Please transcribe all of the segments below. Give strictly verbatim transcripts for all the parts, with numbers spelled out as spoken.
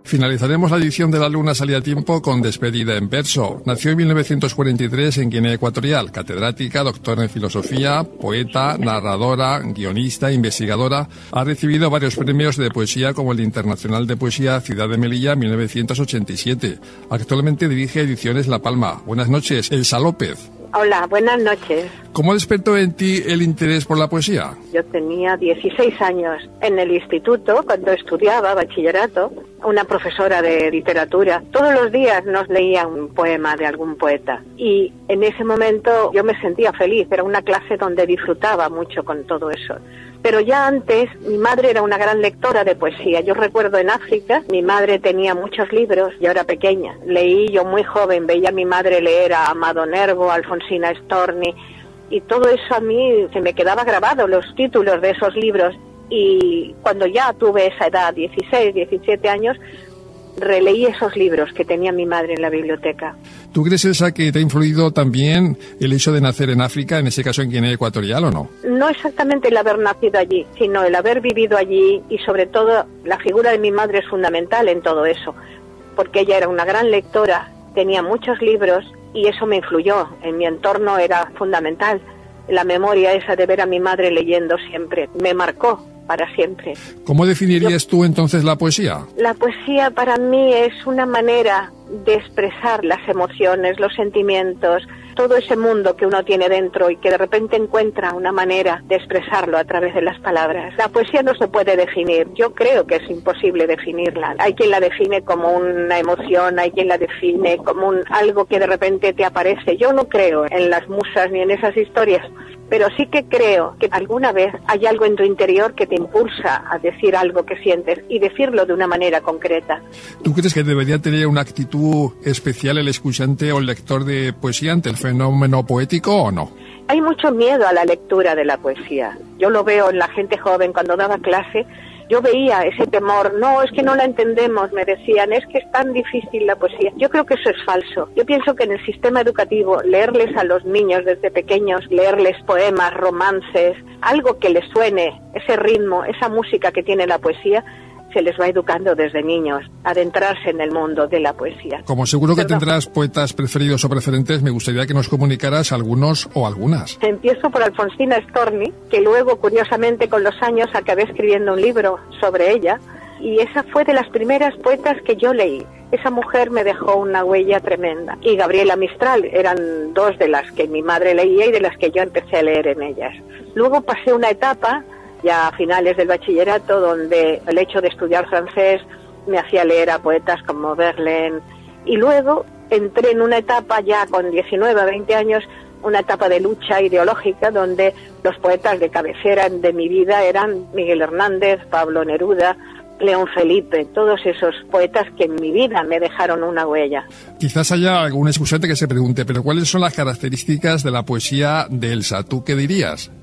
Finalizaremos la edición de La Luna salía a tiempo con Despedida en verso. Nació en mil novecientos cuarenta y tres en Guinea Ecuatorial, catedrática, doctora en filosofía, poeta, narradora, guionista, investigadora. Ha recibido varios premios de poesía como el Internacional de Poesía Ciudad de Melilla mil novecientos ochenta y siete. Actualmente dirige Ediciones La Palma. Buenas noches, Elsa López. Hola, buenas noches. ¿Cómo despertó en ti el interés por la poesía? Yo tenía dieciséis años. En el instituto, cuando estudiaba bachillerato, una profesora de literatura, todos los días nos leía un poema de algún poeta. Y en ese momento yo me sentía feliz. Era una clase donde disfrutaba mucho con todo eso. Pero ya antes, mi madre era una gran lectora de poesía. Yo recuerdo en África, mi madre tenía muchos libros, yo era pequeña. Leí yo muy joven, veía a mi madre leer a Amado Nervo, a Alfonsina Storni, y todo eso a mí se me quedaba grabado, los títulos de esos libros. Y cuando ya tuve esa edad, dieciséis, diecisiete años, releí esos libros que tenía mi madre en la biblioteca. ¿Tú crees, Elsa, que te ha influido también el hecho de nacer en África, en ese caso en Guinea Ecuatorial, o no? No exactamente el haber nacido allí, sino el haber vivido allí, y sobre todo la figura de mi madre es fundamental en todo eso, porque ella era una gran lectora, tenía muchos libros y eso me influyó, en mi entorno era fundamental. La memoria esa de ver a mi madre leyendo siempre me marcó para siempre. ¿Cómo definirías Yo, tú entonces la poesía? La poesía para mí es una manera de expresar las emociones, los sentimientos, todo ese mundo que uno tiene dentro y que de repente encuentra una manera de expresarlo a través de las palabras. La poesía no se puede definir, yo creo que es imposible definirla. Hay quien la define como una emoción, hay quien la define como un algo que de repente te aparece. Yo no creo en las musas ni en esas historias, pero sí que creo que alguna vez hay algo en tu interior que te impulsa a decir algo que sientes y decirlo de una manera concreta. ¿Tú crees que debería tener una actitud especial el escuchante o el lector de poesía ante el fenómeno poético o no? Hay mucho miedo a la lectura de la poesía. Yo lo veo en la gente joven cuando daba clase. Yo veía ese temor, no, es que no la entendemos, me decían, es que es tan difícil la poesía. Yo creo que eso es falso. Yo pienso que en el sistema educativo, leerles a los niños desde pequeños, leerles poemas, romances, algo que les suene, ese ritmo, esa música que tiene la poesía, se les va educando desde niños, adentrarse en el mundo de la poesía. Como seguro que Perdón. tendrás poetas preferidos o preferentes, me gustaría que nos comunicaras algunos o algunas. Empiezo por Alfonsina Storni, que luego, curiosamente, con los años acabé escribiendo un libro sobre ella, y esa fue de las primeras poetas que yo leí. Esa mujer me dejó una huella tremenda. Y Gabriela Mistral, eran dos de las que mi madre leía y de las que yo empecé a leer en ellas. Luego pasé una etapa ya a finales del bachillerato, donde el hecho de estudiar francés me hacía leer a poetas como Verlaine, y luego entré en una etapa ya con diecinueve a veinte años, una etapa de lucha ideológica, donde los poetas de cabecera de mi vida eran Miguel Hernández, Pablo Neruda, León Felipe, todos esos poetas que en mi vida me dejaron una huella. Quizás haya algún escuchante que se pregunte, pero ¿cuáles son las características de la poesía de Elsa? ¿Tú qué dirías?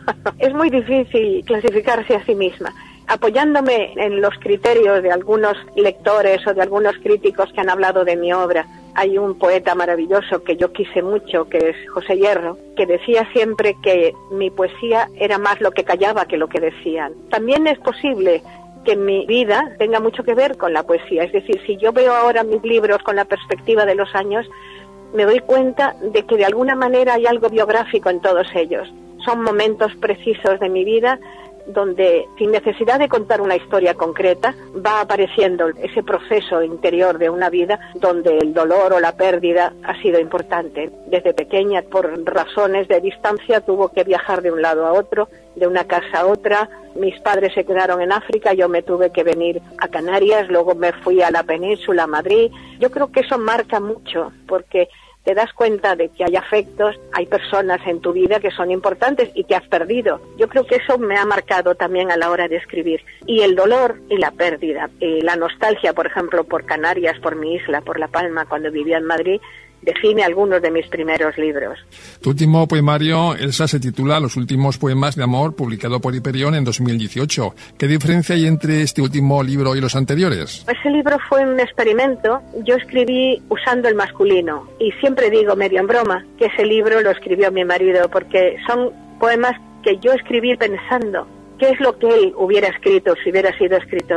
Es muy difícil clasificarse a sí misma. Apoyándome en los criterios de algunos lectores o de algunos críticos que han hablado de mi obra, hay un poeta maravilloso que yo quise mucho, que es José Hierro, que decía siempre que mi poesía era más lo que callaba que lo que decían. También es posible que mi vida tenga mucho que ver con la poesía. Es decir, si yo veo ahora mis libros con la perspectiva de los años, me doy cuenta de que de alguna manera hay algo biográfico en todos ellos. Son momentos precisos de mi vida donde, sin necesidad de contar una historia concreta, va apareciendo ese proceso interior de una vida donde el dolor o la pérdida ha sido importante. Desde pequeña, por razones de distancia, tuvo que viajar de un lado a otro, de una casa a otra. Mis padres se quedaron en África, yo me tuve que venir a Canarias, luego me fui a la península, a Madrid. Yo creo que eso marca mucho, porque te das cuenta de que hay afectos, hay personas en tu vida que son importantes y que has perdido. Yo creo que eso me ha marcado también a la hora de escribir. Y el dolor y la pérdida, y la nostalgia, por ejemplo, por Canarias, por mi isla, por La Palma, cuando vivía en Madrid, define algunos de mis primeros libros. Tu último poemario, Elsa, se titula Los últimos poemas de amor, publicado por Hiperión en dos mil dieciocho. ¿Qué diferencia hay entre este último libro y los anteriores? Ese libro fue un experimento. Yo escribí usando el masculino y siempre digo, medio en broma, que ese libro lo escribió mi marido, porque son poemas que yo escribí pensando qué es lo que él hubiera escrito si hubiera sido escritor.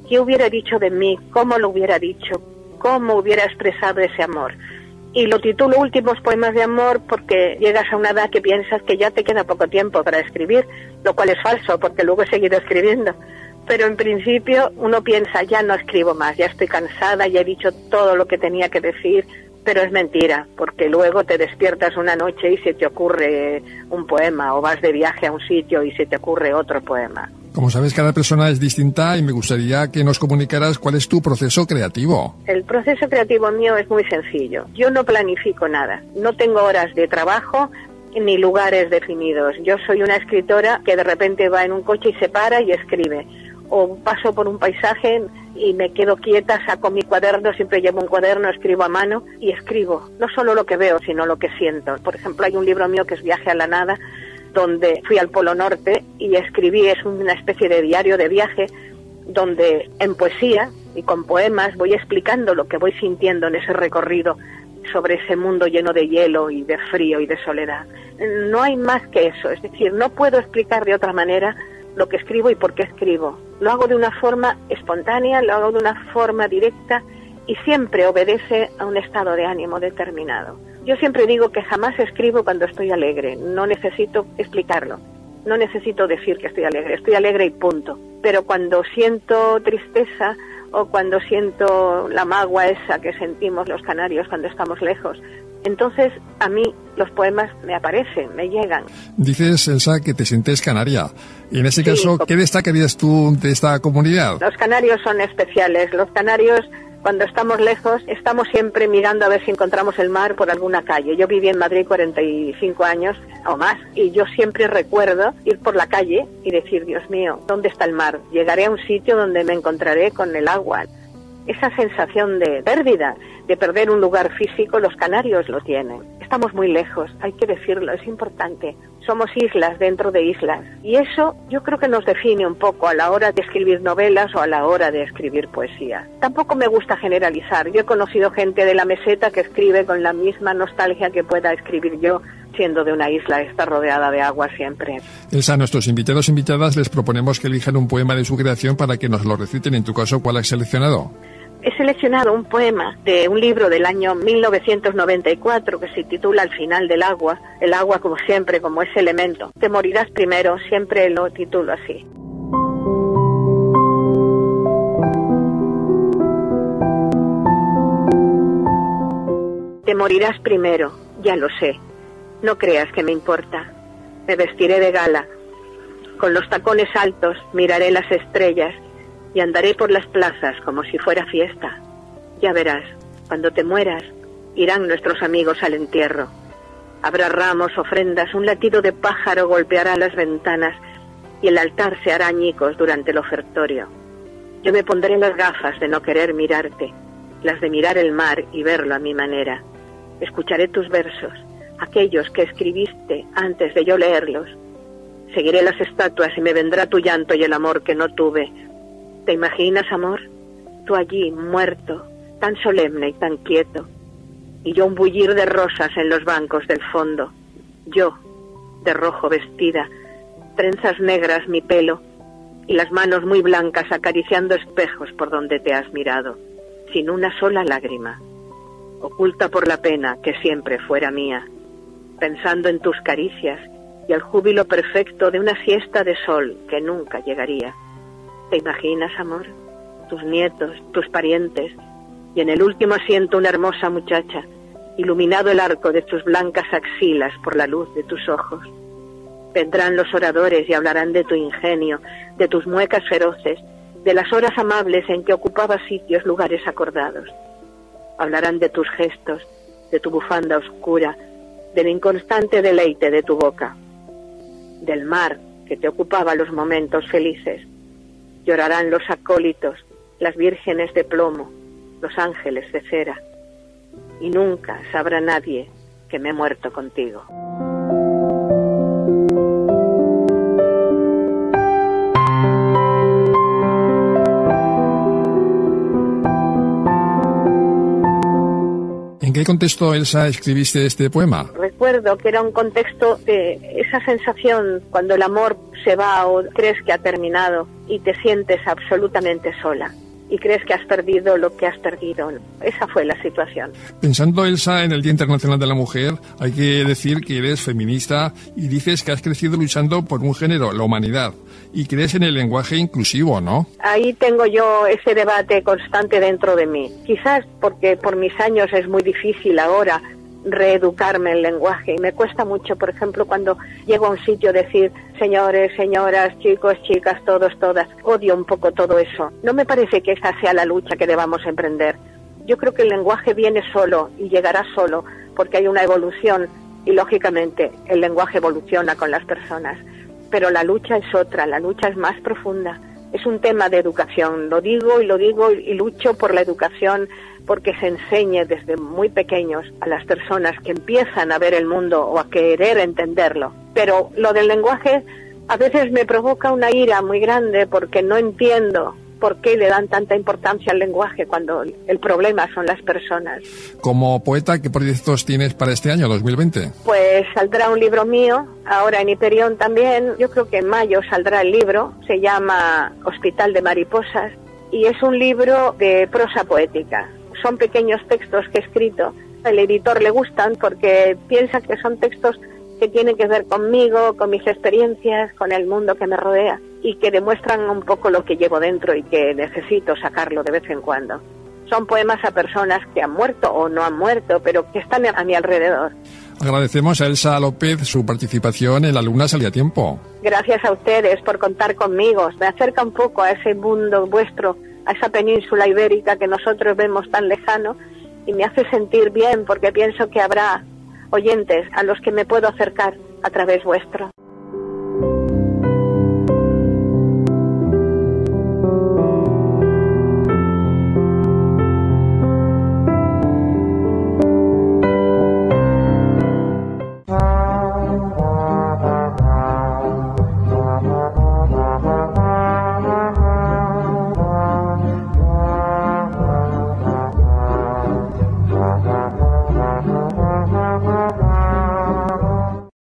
¿qué hubiera dicho de mí? ¿Cómo lo hubiera dicho? ¿Cómo hubiera expresado ese amor? Y lo titulo Últimos poemas de amor porque llegas a una edad que piensas que ya te queda poco tiempo para escribir, lo cual es falso porque luego he seguido escribiendo. Pero en principio uno piensa, ya no escribo más, ya estoy cansada, ya he dicho todo lo que tenía que decir, pero es mentira, porque luego te despiertas una noche y se te ocurre un poema, o vas de viaje a un sitio y se te ocurre otro poema. Como sabes, cada persona es distinta y me gustaría que nos comunicaras cuál es tu proceso creativo. El proceso creativo mío es muy sencillo. Yo no planifico nada. No tengo horas de trabajo ni lugares definidos. Yo soy una escritora que de repente va en un coche y se para y escribe. O paso por un paisaje y me quedo quieta, saco mi cuaderno, siempre llevo un cuaderno, escribo a mano y escribo. No solo lo que veo, sino lo que siento. Por ejemplo, hay un libro mío que es Viaje a la Nada, donde fui al Polo Norte y escribí, es una especie de diario de viaje, donde en poesía y con poemas voy explicando lo que voy sintiendo en ese recorrido sobre ese mundo lleno de hielo y de frío y de soledad. No hay más que eso, es decir, no puedo explicar de otra manera lo que escribo y por qué escribo. Lo hago de una forma espontánea, lo hago de una forma directa y siempre obedece a un estado de ánimo determinado. Yo siempre digo que jamás escribo cuando estoy alegre, no necesito explicarlo, no necesito decir que estoy alegre, estoy alegre y punto. Pero cuando siento tristeza o cuando siento la magua esa que sentimos los canarios cuando estamos lejos, entonces a mí los poemas me aparecen, me llegan. Dices, Elsa, que te sientes canaria. Y en ese sí, caso, ¿qué destacarías tú de esta comunidad? Los canarios son especiales. Los canarios, cuando estamos lejos, estamos siempre mirando a ver si encontramos el mar por alguna calle. Yo viví en Madrid cuarenta y cinco años o más y yo siempre recuerdo ir por la calle y decir, Dios mío, ¿dónde está el mar? Llegaré a un sitio donde me encontraré con el agua. Esa sensación de pérdida, de perder un lugar físico, los canarios lo tienen. Estamos muy lejos, hay que decirlo, es importante. Somos islas dentro de islas. Y eso yo creo que nos define un poco a la hora de escribir novelas o a la hora de escribir poesía. Tampoco me gusta generalizar. Yo he conocido gente de la meseta que escribe con la misma nostalgia que pueda escribir yo, siendo de una isla, está rodeada de agua siempre. Elsa, a nuestros invitados e invitadas les proponemos que elijan un poema de su creación para que nos lo reciten. En tu caso, ¿cuál has seleccionado? He seleccionado un poema de un libro del año mil novecientos noventa y cuatro que se titula Al final del agua. El agua, como siempre, como ese elemento. Te morirás primero, siempre lo titulo así. Te morirás primero, ya lo sé. No creas que me importa. Me vestiré de gala. Con los tacones altos miraré las estrellas y andaré por las plazas como si fuera fiesta. Ya verás, cuando te mueras, irán nuestros amigos al entierro. Habrá ramos, ofrendas, un latido de pájaro golpeará las ventanas y el altar se hará añicos durante el ofertorio. Yo me pondré las gafas de no querer mirarte, las de mirar el mar y verlo a mi manera. Escucharé tus versos, aquellos que escribiste antes de yo leerlos. Seguiré las estatuas y me vendrá tu llanto y el amor que no tuve. ¿Te imaginas, amor? Tú allí, muerto, tan solemne y tan quieto, y yo un bullir de rosas en los bancos del fondo. Yo, de rojo vestida, trenzas negras mi pelo, y las manos muy blancas acariciando espejos por donde te has mirado, sin una sola lágrima, oculta por la pena que siempre fuera mía, pensando en tus caricias y el júbilo perfecto de una siesta de sol que nunca llegaría. ¿Te imaginas, amor? Tus nietos, tus parientes, y en el último asiento una hermosa muchacha, iluminado el arco de tus blancas axilas por la luz de tus ojos. Vendrán los oradores y hablarán de tu ingenio, de tus muecas feroces, de las horas amables en que ocupabas sitios, lugares acordados. Hablarán de tus gestos, de tu bufanda oscura, del inconstante deleite de tu boca, del mar que te ocupaba los momentos felices. Llorarán los acólitos, las vírgenes de plomo, los ángeles de cera, y nunca sabrá nadie que me he muerto contigo. ¿En qué contexto, Elsa, escribiste este poema? Recuerdo que era un contexto de esa sensación cuando el amor se va o crees que ha terminado y te sientes absolutamente sola. y crees que has perdido lo que has perdido. Esa fue la situación. Pensando, Elsa, en el Día Internacional de la Mujer, hay que decir que eres feminista y dices que has crecido luchando por un género, la humanidad, y crees en el lenguaje inclusivo, ¿no? Ahí tengo yo ese debate constante dentro de mí. Quizás porque por mis años es muy difícil ahora reeducarme en lenguaje y me cuesta mucho, por ejemplo, cuando llego a un sitio decir señores, señoras, chicos, chicas, todos, todas. Odio un poco todo eso. No me parece que esa sea la lucha que debamos emprender. Yo creo que el lenguaje viene solo y llegará solo porque hay una evolución y, lógicamente, el lenguaje evoluciona con las personas. Pero la lucha es otra, la lucha es más profunda. Es un tema de educación. Lo digo y lo digo y lucho por la educación porque se enseñe desde muy pequeños a las personas que empiezan a ver el mundo o a querer entenderlo. Pero lo del lenguaje a veces me provoca una ira muy grande porque no entiendo por qué le dan tanta importancia al lenguaje cuando el problema son las personas. Como poeta, ¿qué proyectos tienes para este año, dos mil veinte? Pues saldrá un libro mío, ahora en Hiperión también. Yo creo que en mayo saldrá el libro, se llama Hospital de Mariposas, y es un libro de prosa poética. Son pequeños textos que he escrito. Al editor le gustan porque piensa que son textos que tienen que ver conmigo, con mis experiencias, con el mundo que me rodea y que demuestran un poco lo que llevo dentro y que necesito sacarlo de vez en cuando. Son poemas a personas que han muerto o no han muerto, pero que están a mi alrededor. Agradecemos a Elsa López su participación en La Luna Sale a Tiempo. Gracias a ustedes por contar conmigo. Me acerca un poco a ese mundo vuestro, a esa península ibérica que nosotros vemos tan lejano y me hace sentir bien porque pienso que habrá oyentes a los que me puedo acercar a través vuestro.